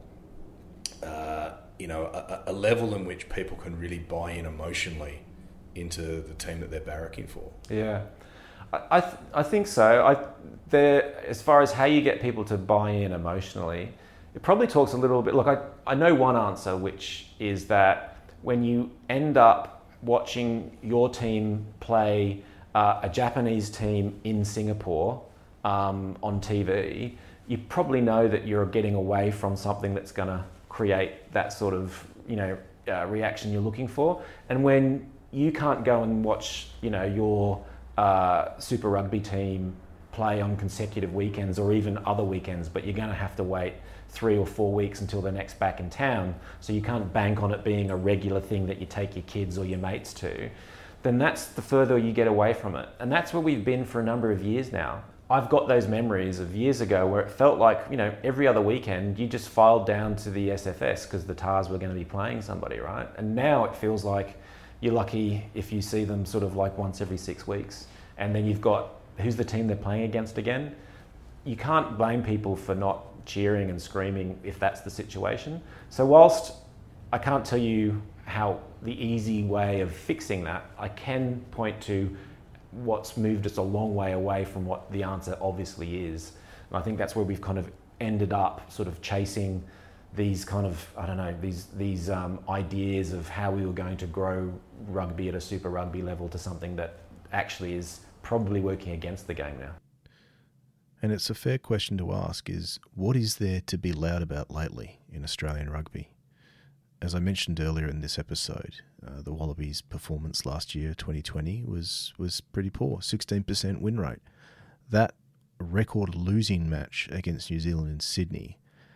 Speaker 5: uh, you know, a, a level in which people can really buy in emotionally into the team that they're barracking for.
Speaker 4: Yeah, I I, th- I think so. I there as far as how you get people to buy in emotionally, it probably talks a little bit. Look, I I know one answer, which is that when you end up watching your team play uh, a Japanese team in Singapore um, on T V, you probably know that you're getting away from something that's going to create that sort of, you know, uh, reaction you're looking for. And when you can't go and watch, you know, your uh, Super Rugby team play on consecutive weekends or even other weekends, but you're going to have to wait three or four weeks until they're next back in town, so you can't bank on it being a regular thing that you take your kids or your mates to, then that's the further you get away from it. And that's where we've been for a number of years now. I've got those memories of years ago where it felt like, you know, every other weekend you just filed down to the S F S because the Tars were going to be playing somebody, right? And now it feels like you're lucky if you see them sort of like once every six weeks. And then you've got, who's the team they're playing against again? You can't blame people for not cheering and screaming if that's the situation. So whilst I can't tell you how the easy way of fixing that, I can point to what's moved us a long way away from what the answer obviously is. And I think that's where we've kind of ended up sort of chasing these kind of, I don't know, these these um, ideas of how we were going to grow rugby at a Super Rugby level to something that actually is probably working against the game now.
Speaker 1: And it's a fair question to ask is, what is there to be loud about lately in Australian rugby? As I mentioned earlier in this episode, uh, the Wallabies' performance last year, twenty twenty, was was pretty poor, sixteen percent win rate. That record losing match against New Zealand in Sydney,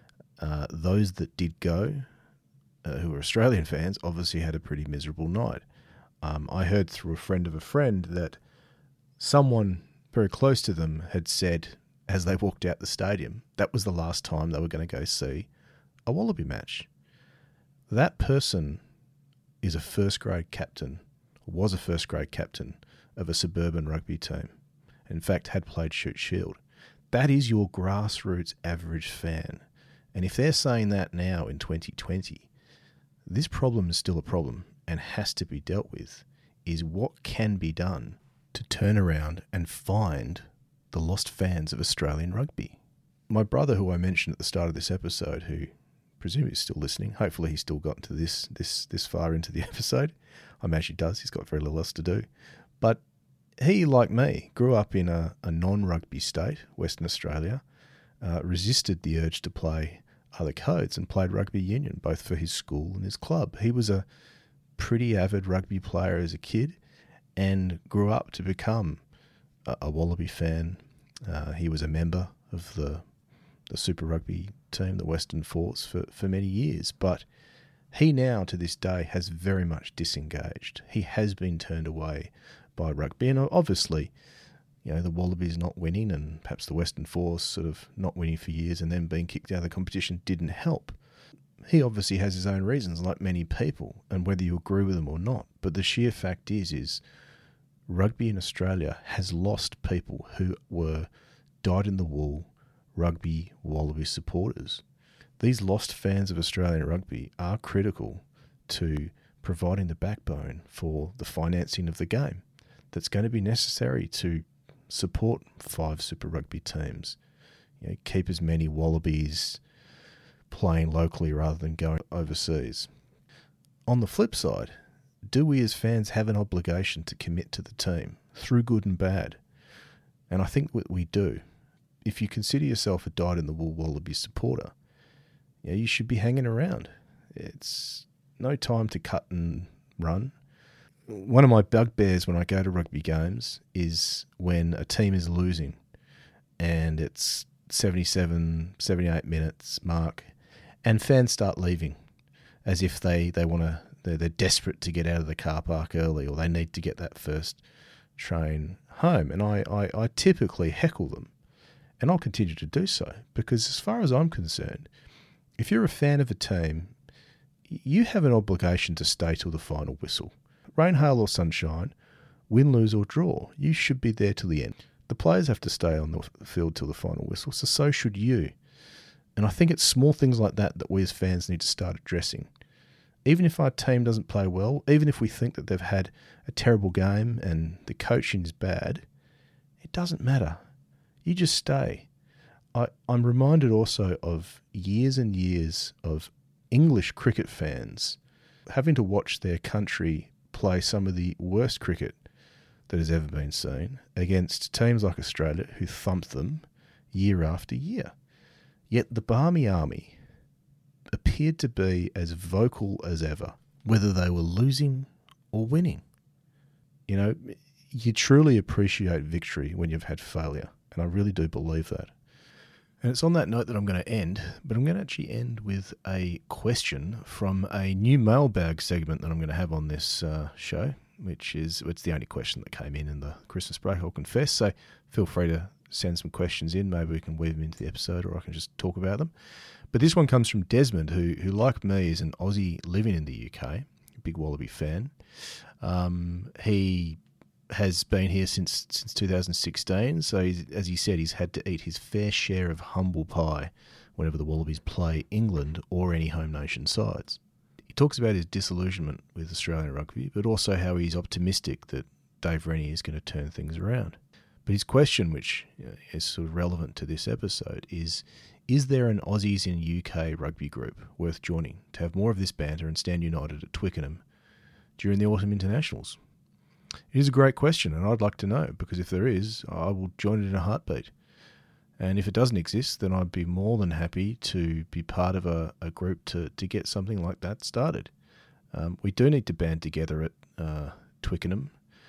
Speaker 1: uh, those that did go, uh, who were Australian fans, obviously had a pretty miserable night. Um, I heard through a friend of a friend that someone very close to them had said, as they walked out the stadium, that was the last time they were going to go see a Wallaby match. That person is a first grade captain, was a first grade captain of a suburban rugby team. In fact, had played Shute Shield. That is your grassroots average fan. And if they're saying that now in twenty twenty, this problem is still a problem and has to be dealt with, is what can be done to turn around and find the lost fans of Australian rugby. My brother, who I mentioned at the start of this episode, who presume he's still listening. Hopefully he's still gotten to this this this far into the episode. I imagine he does. He's got very little else to do. But he, like me, grew up in a, a non-rugby state, Western Australia, uh, resisted the urge to play other codes and played rugby union, both for his school and his club. He was a pretty avid rugby player as a kid and grew up to become a, a Wallaby fan. Uh, he was a member of the the Super Rugby team, the Western Force, for, for many years. But he now, to this day, has very much disengaged. He has been turned away by rugby. And obviously, you know, the Wallabies not winning and perhaps the Western Force sort of not winning for years and then being kicked out of the competition didn't help. He obviously has his own reasons, like many people, and whether you agree with them or not. But the sheer fact is, is rugby in Australia has lost people who were dyed-in-the-wool rugby Wallaby supporters. These lost fans of Australian rugby are critical to providing the backbone for the financing of the game that's going to be necessary to support five Super Rugby teams. You know, keep as many Wallabies playing locally rather than going overseas. On the flip side, do we as fans have an obligation to commit to the team through good and bad? And I think we do. if you consider yourself a dyed-in-the-wool Wallabies supporter, you know, you should be hanging around. It's no time to cut and run. One of my bugbears when I go to rugby games is when a team is losing and it's seventy-seven, seventy-eight minutes mark and fans start leaving as if they, they want to, they're, they're desperate to get out of the car park early or they need to get that first train home. And I, I, I typically heckle them, and I'll continue to do so because as far as I'm concerned, if you're a fan of a team, you have an obligation to stay till the final whistle. Rain, hail or sunshine, win, lose or draw, you should be there till the end. The players have to stay on the field till the final whistle, so so should you. And I think it's small things like that that we as fans need to start addressing. Even if our team doesn't play well, even if we think that they've had a terrible game and the coaching is bad, it doesn't matter. You just stay. I, I'm reminded also of years and years of English cricket fans having to watch their country play some of the worst cricket that has ever been seen against teams like Australia who thumped them year after year. Yet the Barmy Army appeared to be as vocal as ever, whether they were losing or winning. You know, you truly appreciate victory when you've had failure, and I really do believe that. And it's on that note that I'm going to end, but I'm going to actually end with a question from a new mailbag segment that I'm going to have on this uh, show, which is, it's the only question that came in in the Christmas break, I'll confess. So feel free to send some questions in. Maybe we can weave them into the episode or I can just talk about them. But this one comes from Desmond, who, who like me, is an Aussie living in the U K, a big Wallaby fan. Um, he has been here since since two thousand sixteen, so he's, as he said, he's had to eat his fair share of humble pie whenever the Wallabies play England or any home nation sides. He talks about his disillusionment with Australian rugby, but also how he's optimistic that Dave Rennie is going to turn things around. But his question, which you know, is sort of relevant to this episode, is, is there an Aussies in U K rugby group worth joining to have more of this banter and stand united at Twickenham during the autumn internationals? It is a great question, and I'd like to know, because if there is, I will join it in a heartbeat. And if it doesn't exist, then I'd be more than happy to be part of a, a group to, to get something like that started. Um, we do need to band together at uh, Twickenham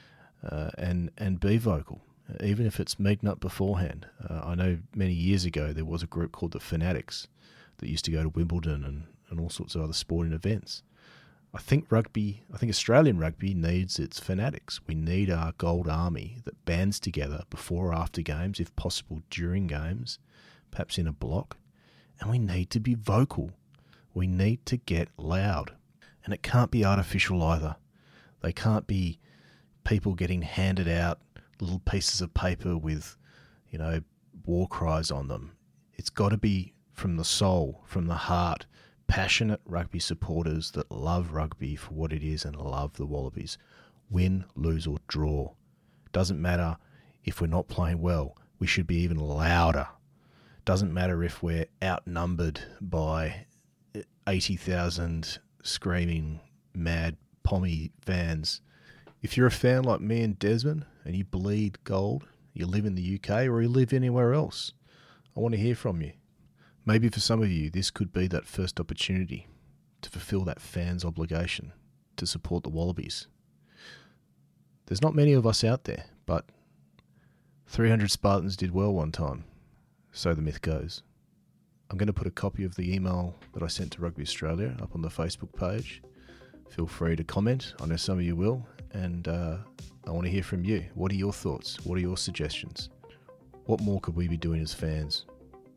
Speaker 1: uh, and, and be vocal, even if it's meeting up beforehand. Uh, I know many years ago there was a group called the Fanatics that used to go to Wimbledon and, and all sorts of other sporting events. I think rugby, I think Australian rugby needs its fanatics. We need our gold army that bands together before or after games, if possible during games, perhaps in a block. And we need to be vocal. We need to get loud. And it can't be artificial either. They can't be people getting handed out little pieces of paper with, you know, war cries on them. It's got to be from the soul, from the heart. Passionate rugby supporters that love rugby for what it is and love the Wallabies. Win, lose or draw. Doesn't matter if we're not playing well. We should be even louder. Doesn't matter if we're outnumbered by eighty thousand screaming, mad, pommy fans. If you're a fan like me and Desmond and you bleed gold, you live in the U K or you live anywhere else, I want to hear from you. Maybe for some of you, this could be that first opportunity to fulfill that fan's obligation to support the Wallabies. There's not many of us out there, but three hundred Spartans did well one time, so the myth goes. I'm going to put a copy of the email that I sent to Rugby Australia up on the Facebook page. Feel free to comment. I know some of you will, and uh, I want to hear from you. What are your thoughts? What are your suggestions? What more could we be doing as fans?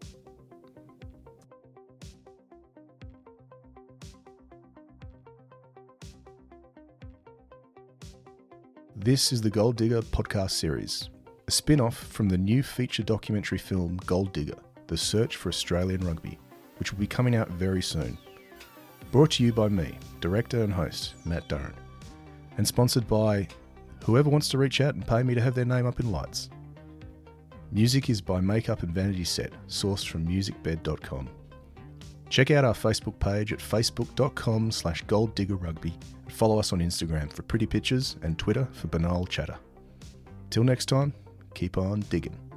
Speaker 1: This is the Gold Digger podcast series, a spin-off from the new feature documentary film Gold Digger, The Search for Australian Rugby, which will be coming out very soon. Brought to you by me, director and host, Matt Durran, and sponsored by whoever wants to reach out and pay me to have their name up in lights. Music is by Makeup and Vanity Set, sourced from music bed dot com. Check out our Facebook page at facebook.com slash golddiggerrugby and follow us on Instagram for pretty pictures and Twitter for banal chatter. Till next time, keep on digging.